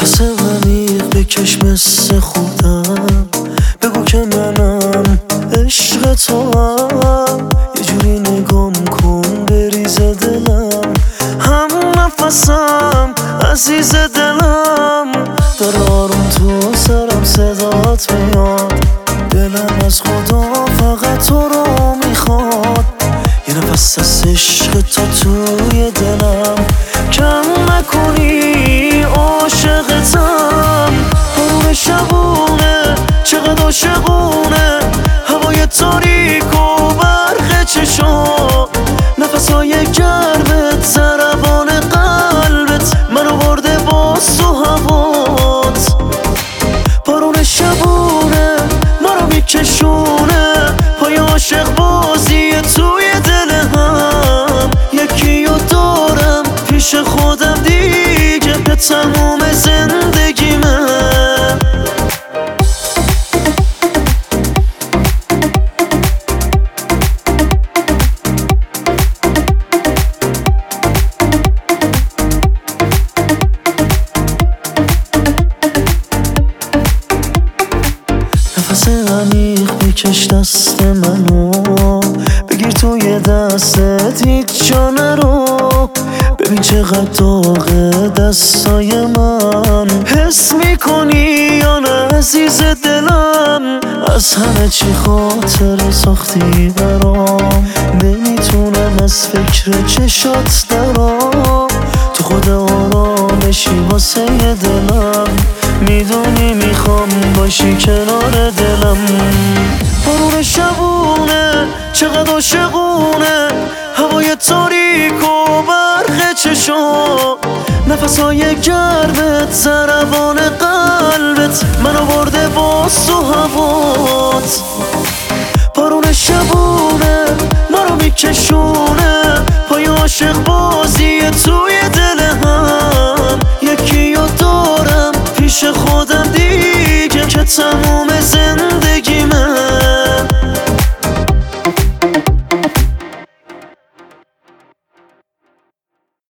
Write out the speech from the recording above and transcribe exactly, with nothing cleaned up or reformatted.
نفس عمیق بکش مثل خودم، بگو که منم عشق تو هم. یه جوری نگام کن بریزه دلم، همون نفسم عزیز دلم. در آروم تو سرم صدات میاد، دلم از خدا فقط تو رو میخواد. یه نفس از عشق تو توی دلم، کم نکنی عاشقتم. بارون شبونه چقدر عاشقونه، هوای تاریک و برق چشام، نفسهای گرمت ضربان قلبت منو برده باز تو هوات. بارون شبونه منو میکشونه، پای عاشق بازی توی دل هم. یکی رو دارم پیش خودم دیگه، به تموم زندگیمه. نفس عمیق بکش دست منو، بگیر توی دستت هیچ جا نرو. ببین چقدر داغه دستای من، حس میکنی یا نه عزیز دلم؟ از همه چی خاطر ساختی برام، نمیتونم از فکر چشات درام. تو خود آرامشی واسه دلم، میدونی میخوام باشی کنار دلم. بارون شبونه چقدر عاشقونه، هوای تاریک و برق چشام، نفسهای گرمت ضربان قلبت منو برده باز تو هوات. بارون شبونه منو میکشونه، پای عاشق بازی توی دل هم. یکی رو دارم پیش خودم دیگه، که تموم